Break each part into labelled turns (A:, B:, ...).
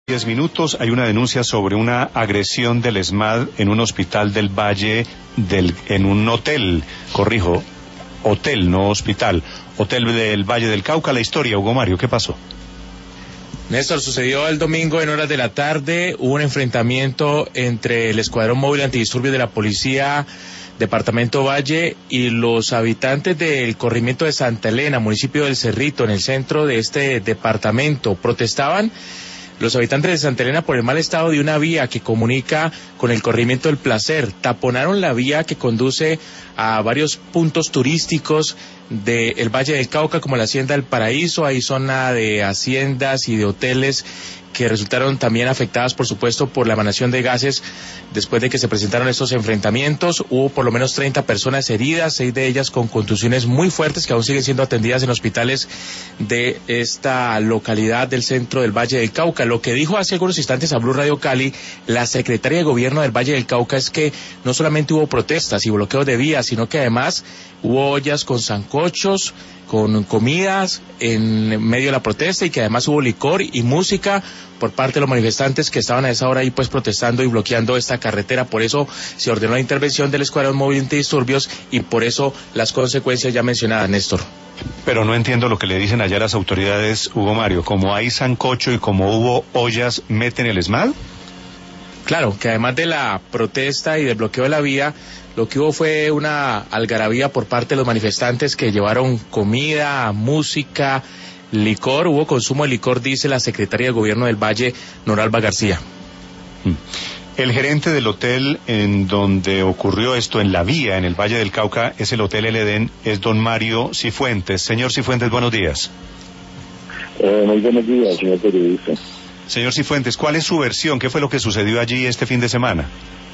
A: 10 minutos, hay una denuncia sobre una agresión del ESMAD en un hospital del Valle, en un hotel, corrijo, hotel, no hospital, hotel del Valle del Cauca. La historia, Hugo Mario, ¿qué pasó?
B: Néstor, sucedió el domingo en horas de la tarde, hubo un enfrentamiento entre el Escuadrón Móvil Antidisturbios de la Policía Departamento Valle y los habitantes del corregimiento de Santa Elena, municipio del Cerrito, en el centro de este departamento. Protestaban los habitantes de Santa Elena por el mal estado de una vía que comunica con el corregimiento del Placer. Taponaron la vía que conduce a varios puntos turísticos del Valle del Cauca, como la Hacienda del Paraíso. Hay zona de haciendas y de hoteles que resultaron también afectadas, por supuesto, por la emanación de gases después de que se presentaron estos enfrentamientos. Hubo por lo menos 30 personas heridas, 6 de ellas con contusiones muy fuertes que aún siguen siendo atendidas en hospitales de esta localidad del centro del Valle del Cauca. Lo que dijo hace algunos instantes a Blue Radio Cali la secretaria de Gobierno del Valle del Cauca es que no solamente hubo protestas y bloqueos de vías, sino que además hubo ollas con sancochos, con comidas en medio de la protesta, y que además hubo licor y música por parte de los manifestantes que estaban a esa hora ahí pues protestando y bloqueando esta carretera. Por eso se ordenó la intervención del Escuadrón Móvil Antidisturbios y por eso las consecuencias ya mencionadas, Néstor.
A: Pero no entiendo lo que le dicen allá las autoridades, Hugo Mario. Como hay sancocho y como hubo ollas, ¿meten el ESMAD?
B: Claro, que además de la protesta y del bloqueo de la vía, lo que hubo fue una algarabía por parte de los manifestantes que llevaron comida, música, licor. Hubo consumo de licor, dice la secretaria de Gobierno del Valle, Noralba García.
A: El gerente del hotel en donde ocurrió esto, en la vía, en el Valle del Cauca, es el Hotel El Edén, es don Mario Cifuentes. Señor Cifuentes, buenos días.
C: Muy buenos días, señor periodista.
A: Señor Cifuentes, ¿cuál es su versión? ¿Qué fue lo que sucedió allí este fin de semana?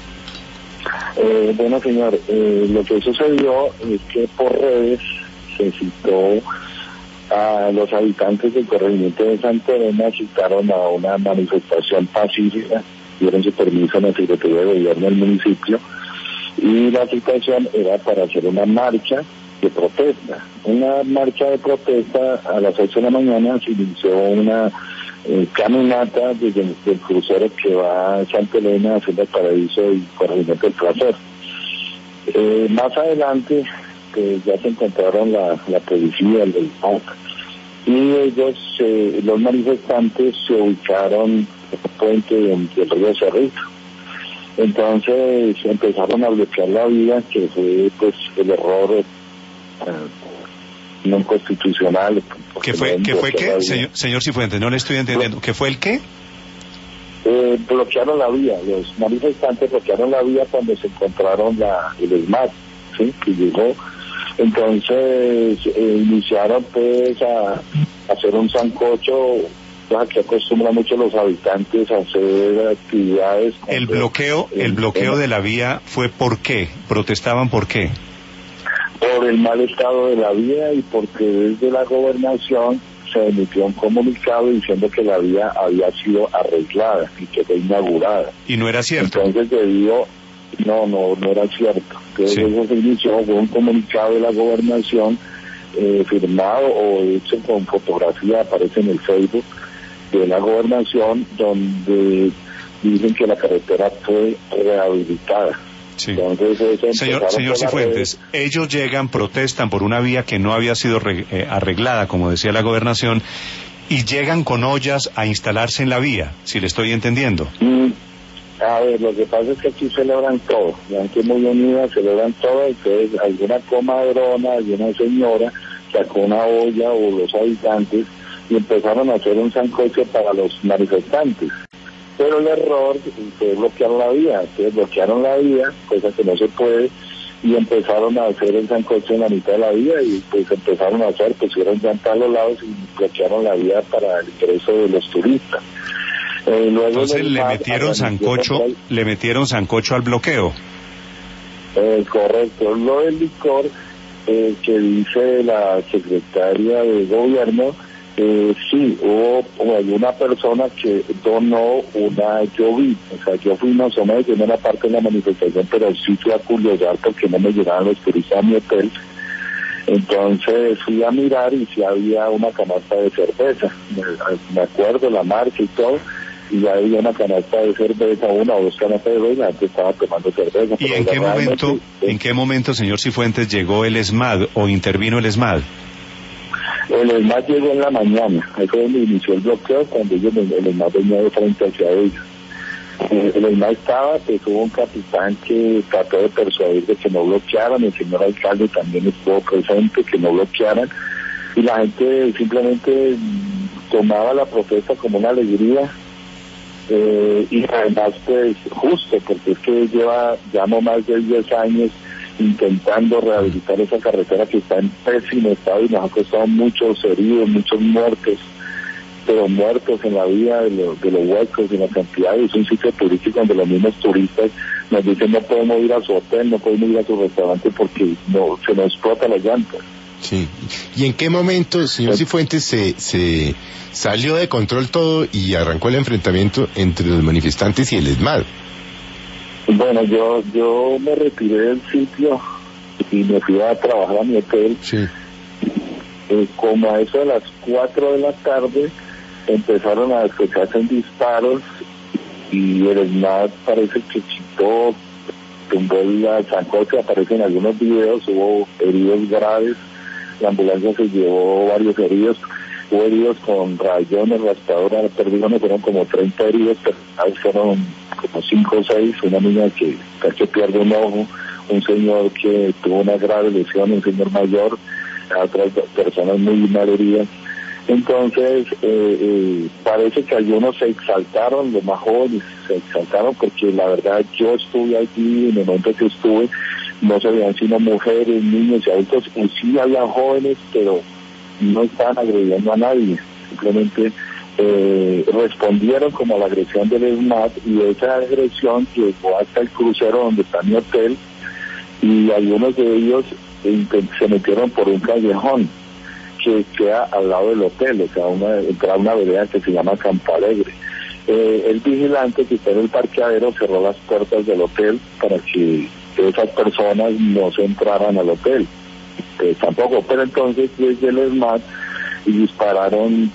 C: Bueno, señor, lo que sucedió es que por redes se citó a los habitantes del corregimiento de Santa Elena, citaron a una manifestación pacífica, dieron su permiso a la Secretaría de Gobierno del municipio, y la citación era para hacer una marcha de protesta. Una marcha de protesta a las 8 de la mañana se inició una caminata desde el crucero que va a Santa Elena, Hacienda del Paraíso y corregimiento del Placer. Más adelante pues ya se encontraron la policía, el PAC, y ellos, los manifestantes, se ubicaron en el puente del río Cerrito. Entonces empezaron a bloquear la vía, que fue pues el error no constitucional.
A: ¿Qué fue qué? Señor Cifuentes, no le estoy entendiendo. ¿Qué fue el qué?
C: Bloquearon la vía, los manifestantes bloquearon la vía cuando se encontraron el ESMAD, ¿sí?, que llegó. Entonces iniciaron pues a hacer un sancocho, que acostumbran mucho los habitantes a hacer actividades.
A: El bloqueo de la vía fue ¿por qué? ¿Protestaban por qué?
C: Por el mal estado de la vía y porque desde la gobernación se emitió un comunicado diciendo que la vía había sido arreglada y que fue inaugurada.
A: ¿Y no era cierto?
C: Entonces no era cierto. Entonces sí, eso se inició, fue un comunicado de la gobernación firmado o hecho con fotografía, aparece en el Facebook de la gobernación, donde dicen que la carretera fue rehabilitada.
A: Sí. Entonces, señor Cifuentes, ellos llegan, protestan por una vía que no había sido arreglada, como decía la gobernación, y llegan con ollas a instalarse en la vía, si le estoy entendiendo.
C: A ver, lo que pasa es que aquí celebran todo, la gente muy unida, celebran todo. Entonces alguna comadrona, alguna señora sacó una olla, o los habitantes, y empezaron a hacer un sancocho para los manifestantes. Pero el error fue bloquear la vía. Entonces bloquearon la vía, cosa que no se puede, y empezaron a hacer el sancocho en la mitad de la vía, y pues empezaron a hacer, pusieron llantas a los lados y bloquearon la vía para el ingreso de los turistas. Luego
A: entonces le metieron sancocho al bloqueo.
C: Correcto. Lo del licor que dice la secretaria de Gobierno, sí, hubo alguna persona que donó una, yo fui más o menos, yo no era parte de la manifestación, pero sí fui a curiosar porque no me llegaban los turistas a mi hotel. Entonces fui a mirar y sí había una canasta de cerveza, me acuerdo la marca y todo, y ya había una canasta de cerveza, una o dos canastas de cerveza, antes estaba tomando cerveza.
A: ¿Y en qué momento, señor Cifuentes, llegó el ESMAD o intervino el ESMAD?
C: El ESMAD llegó en la mañana, ahí fue donde inició el bloqueo, cuando el ESMAD venía de frente hacia ellos. El ESMAD estaba, pues hubo un capitán que trató de persuadir de que no bloquearan, el señor alcalde también estuvo presente, que no bloquearan, y la gente simplemente tomaba la protesta como una alegría, y además pues justo, porque es que ya no más de 10 años intentando rehabilitar esa carretera que está en pésimo estado y nos ha costado muchos heridos, muchos muertos, pero muertos en la vida de los huecos, de la cantidad. Es un sitio turístico donde los mismos turistas nos dicen no podemos ir a su hotel, no podemos ir a su restaurante porque no se nos explota la llanta.
D: Sí. ¿Y en qué momento, señor Cifuentes, se salió de control todo y arrancó el enfrentamiento entre los manifestantes y el ESMAD?
C: Bueno, yo me retiré del sitio y me fui a trabajar a mi hotel.
D: Sí.
C: Como a eso de las 4 de la tarde empezaron a escucharse disparos y el ESMAD parece que quitó, tumbó la zancocha, aparece en algunos videos, hubo heridos graves, la ambulancia se llevó varios heridos, hubo heridos con rayones, raspadoras, perdigones, fueron como 30 heridos, pero fueron como 5 o 6, una niña que casi pierde un ojo, un señor que tuvo una grave lesión, un señor mayor, otras personas muy mal heridas. Entonces, parece que algunos se exaltaron, los más jóvenes se exaltaron, porque la verdad yo estuve allí, en el momento que estuve, no se veían sino mujeres, niños y adultos, y sí había jóvenes, pero no estaban agrediendo a nadie, simplemente respondieron como a la agresión del ESMAD, y esa agresión llegó hasta el crucero donde está mi hotel, y algunos de ellos se metieron por un callejón que queda al lado del hotel, o sea, entra una vereda que se llama Campo Alegre. El vigilante que está en el parqueadero cerró las puertas del hotel para que esas personas no se entraran al hotel, tampoco, pero entonces desde el ESMAD dispararon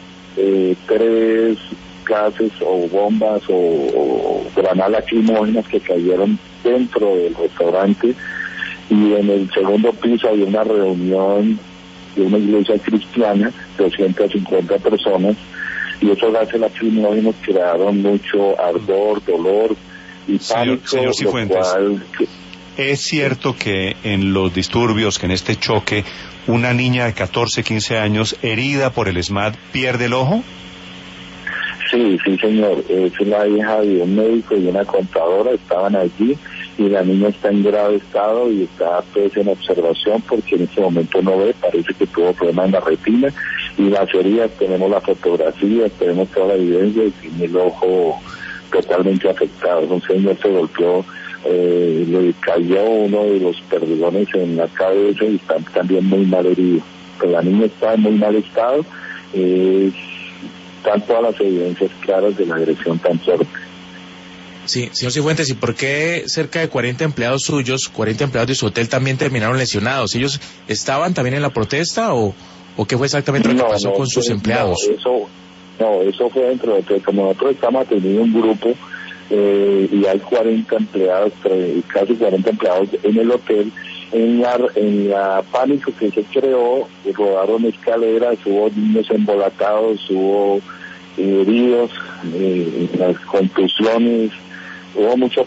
C: 3 gases o bombas o granadas lacrimógenas que cayeron dentro del restaurante, y en el segundo piso había una reunión de una iglesia cristiana, 250 personas, y esos gases lacrimógenos crearon mucho ardor, dolor y pánico.
A: Señor Cifuentes, ¿es cierto que en los disturbios, que en este choque, una niña de 14, 15 años herida por el ESMAD pierde el ojo?
C: Sí, señor, es la hija de un médico y una contadora, estaban allí, y la niña está en grave estado y está pues en observación porque en este momento no ve, parece que tuvo problemas en la retina, y las heridas, tenemos la fotografía, tenemos toda la evidencia y tiene el ojo totalmente afectado. Un señor se golpeó, le cayó uno de los perdigones en la cabeza y está también muy mal herido, pero la niña está en muy mal estado. Están todas las evidencias claras de la agresión tan fuerte.
B: Sí, señor Cifuentes, ¿y por qué cerca de 40 empleados suyos, 40 empleados de su hotel también terminaron lesionados? ¿Ellos estaban también en la protesta o qué fue exactamente lo que pasó con sus empleados?
C: Eso fue dentro del hotel. Como nosotros estamos atendiendo un grupo y hay 40 empleados, casi 40 empleados en el hotel, en la pánico que se creó, rodaron escaleras, hubo niños embolatados, hubo heridos, las contusiones, hubo mucho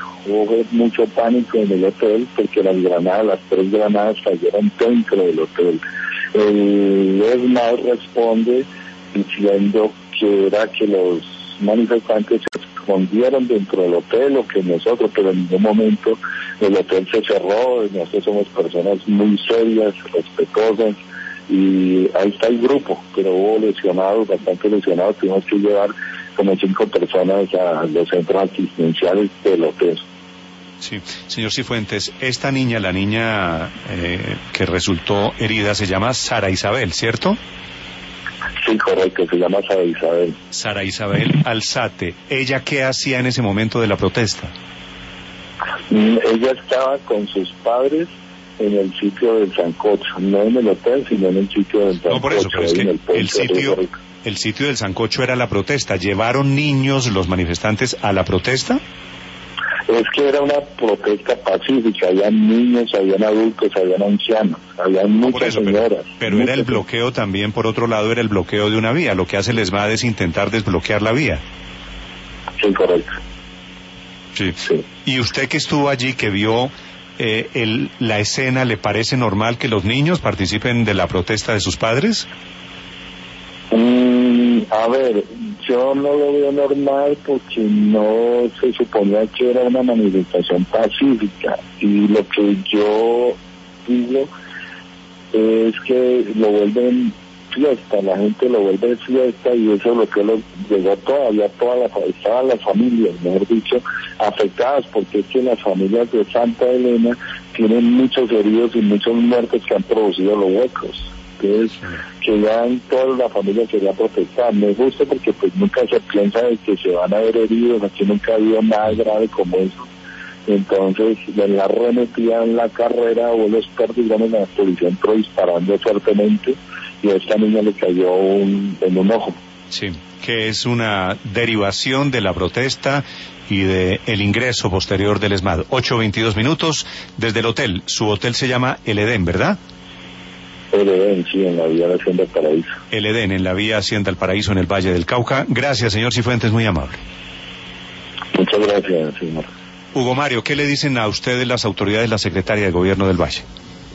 C: pánico en el hotel porque las 3 granadas cayeron dentro del hotel. El ESMAD responde diciendo que era que los manifestantes se escondieron dentro del hotel o que nosotros, pero en ningún momento el hotel se cerró. Nosotros somos personas muy serias, respetuosas, y ahí está el grupo, pero hubo lesionados, bastante lesionados. Tuvimos que llevar como 5 personas a los centros asistenciales del hotel.
A: Sí, señor Cifuentes, esta niña, la niña que resultó herida, se llama Sara Isabel, ¿cierto?
C: Sí, correcto, se llama Sara Isabel.
A: Sara Isabel Alzate. ¿Ella qué hacía en ese momento de la protesta?
C: Ella estaba con sus padres en el sitio del Sancocho, no en el hotel, sino en el sitio del Sancocho.
A: No, por eso, pero es que
C: en
A: el sitio del Sancocho era la protesta. ¿Llevaron niños los manifestantes a la protesta?
C: Es que era una protesta pacífica, habían niños, habían adultos, habían ancianos, habían muchas señoras.
A: Pero era el bloqueo también, por otro lado, era el bloqueo de una vía. Lo que hace el ESMAD es intentar desbloquear la vía.
C: Sí, correcto.
A: Sí. ¿Y usted que estuvo allí, que vio la escena, le parece normal que los niños participen de la protesta de sus padres?
C: A ver, yo no lo veo normal porque no se suponía que era una manifestación pacífica, y lo que yo digo es que lo vuelven fiesta, la gente lo vuelve fiesta, y eso es lo que llegó todavía estaban las familias, mejor dicho, afectadas, porque es que las familias de Santa Elena tienen muchos heridos y muchos muertos que han producido los huecos. Entonces, que ya toda la familia quería protestar. No es justo porque pues nunca se piensa de que se van a ver heridos, aquí nunca ha habido nada grave como eso. Entonces, en la arremetida en la carrera, hubo los digamos, la policía entró disparando fuertemente, y a esta niña le cayó en un ojo.
A: Sí, que es una derivación de la protesta y de el ingreso posterior del ESMAD. 8:22 desde el hotel. Su hotel se llama El Edén, ¿verdad?
C: El Edén, sí, en la vía de Hacienda del Paraíso.
A: El Edén, en la vía Hacienda del Paraíso, en el Valle del Cauca. Gracias, señor Cifuentes, muy amable.
C: Muchas gracias, señor.
A: Hugo Mario, ¿qué le dicen a ustedes las autoridades, la secretaria de Gobierno del Valle?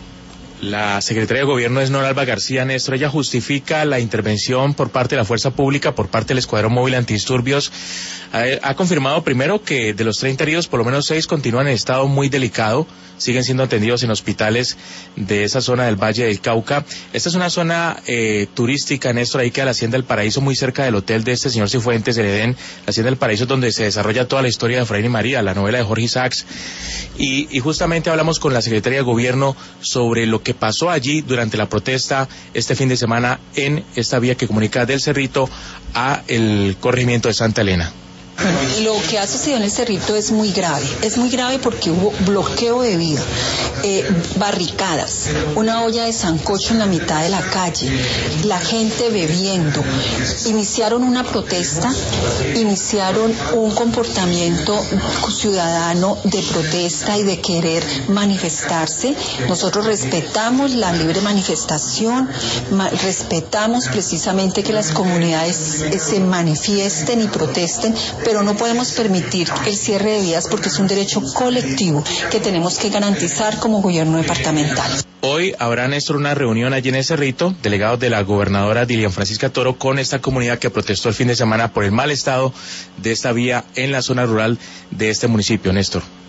B: La secretaria de Gobierno es Noralba García, Néstor. Ella justifica la intervención por parte de la Fuerza Pública, por parte del Escuadrón Móvil Antidisturbios. Ha confirmado primero que de los 30 heridos, por lo menos 6 continúan en estado muy delicado, siguen siendo atendidos en hospitales de esa zona del Valle del Cauca. Esta es una zona turística, Néstor, ahí queda la Hacienda del Paraíso, muy cerca del hotel de este señor Cifuentes, el Edén. La Hacienda del Paraíso es donde se desarrolla toda la historia de Efraín y María, la novela de Jorge Isaacs. Y justamente hablamos con la secretaria de Gobierno sobre lo que pasó allí durante la protesta este fin de semana en esta vía que comunica del Cerrito a el corregimiento de Santa Elena.
E: Lo que ha sucedido en el Cerrito es muy grave porque hubo bloqueo de vía, barricadas, una olla de sancocho en la mitad de la calle, la gente bebiendo, iniciaron una protesta, iniciaron un comportamiento ciudadano de protesta y de querer manifestarse. Nosotros respetamos la libre manifestación, respetamos precisamente que las comunidades se manifiesten y protesten, pero no podemos permitir el cierre de vías porque es un derecho colectivo que tenemos que garantizar como gobierno departamental.
B: Hoy habrá, Néstor, una reunión allí en el Cerrito, delegados de la gobernadora Dilian Francisca Toro, con esta comunidad que protestó el fin de semana por el mal estado de esta vía en la zona rural de este municipio, Néstor.